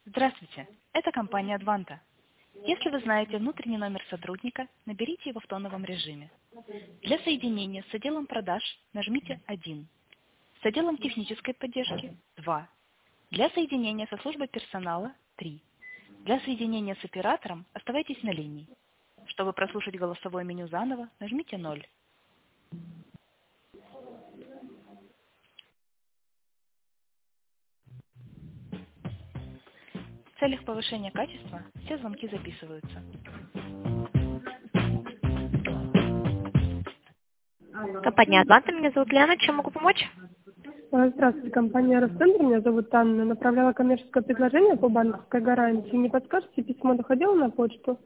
Здравствуйте, это компания Advanta. Если вы знаете внутренний номер сотрудника, наберите его в тоновом режиме. Для соединения с отделом продаж нажмите 1. С отделом технической поддержки 2. Для соединения со службой персонала 3. Для соединения с оператором оставайтесь на линии. Чтобы прослушать голосовое меню заново, нажмите 0. В целях повышения качества все звонки записываются. Компания Advanta, меня зовут Лена, чем могу помочь? Здравствуйте, компания Ростендер, меня зовут Анна. Направляла коммерческое предложение по банковской гарантии. Не подскажете, письмо доходило на почту?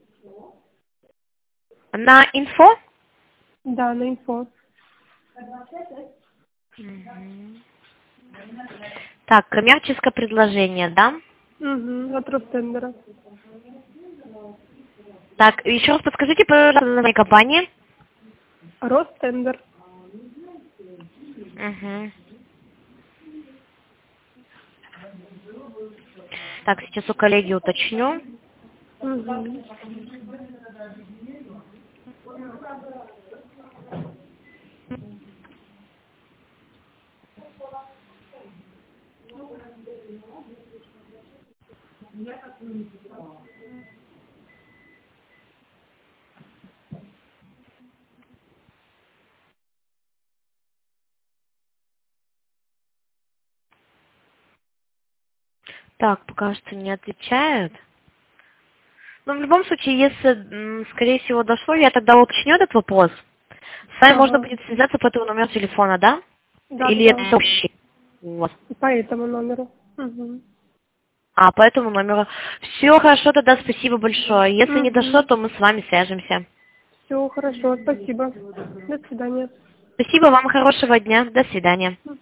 На инфо? Да, на инфо. Так, коммерческое предложение, да? От Ростендера. Так, еще раз подскажите, пожалуйста, название компании. Ростендер. Так, сейчас у коллеги уточню. Так, пока что не отвечают. Но в любом случае, если, скорее всего, дошло, я тогда уточню этот вопрос. С вами можно будет связаться по этому номеру телефона, да? Да, Или да. это общий? Вот. По этому номеру. А, по этому номеру. Все хорошо, тогда спасибо большое. Если не дошло, то мы с вами свяжемся. Все хорошо, спасибо. До свидания. Спасибо вам, хорошего дня. До свидания.